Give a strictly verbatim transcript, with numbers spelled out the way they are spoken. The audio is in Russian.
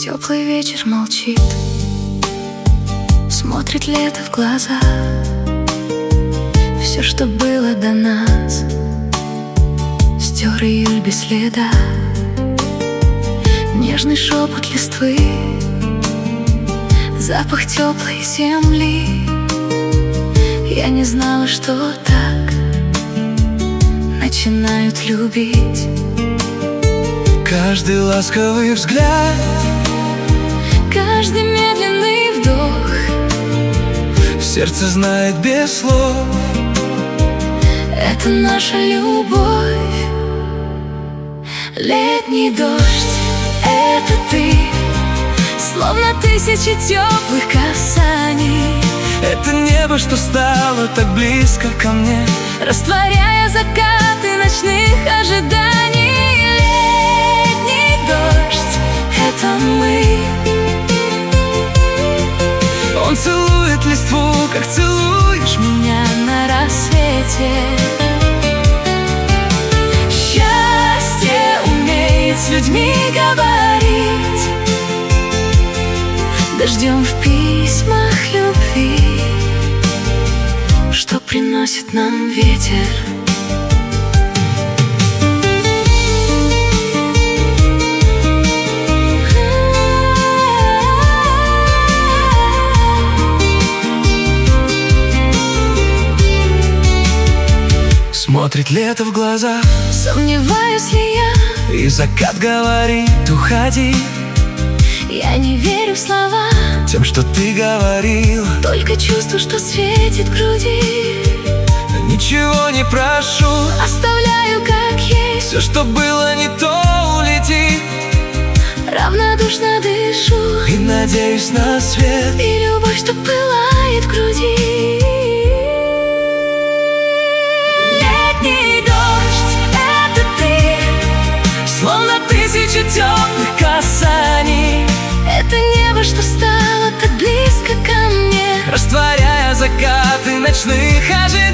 Теплый вечер молчит, смотрит лето в глаза. Все, что было до нас, стер июль без следа. Нежный шепот листвы, запах теплой земли. Я не знала, что так начинают любить. Каждый ласковый взгляд, каждый медленный вдох, сердце знает без слов. Это наша любовь. Летний дождь — это ты, словно тысячи теплых касаний. Это небо, что стало так близко ко мне, растворяя закаты ночных ожиданий. Летний дождь — это мы. Он целует листву, как целуешь меня на рассвете. Счастье умеет с людьми говорить, дождем в письмах любви, что приносит нам ветер. Смотрит лето в глаза, сомневаюсь ли я, и закат говорит: уходи. Я не верю в слова, тем, что ты говорил, только чувство, что светит в груди. Ничего не прошу, оставляю как есть. Все, что было не то, улетит. Равнодушно дышу и надеюсь на свет, и любовь, что пылает в груди. Летний дождь — это ты, словно тысячи теплых касаний. Это небо, что стало так близко ко мне, растворяя закаты ночных ожиданий.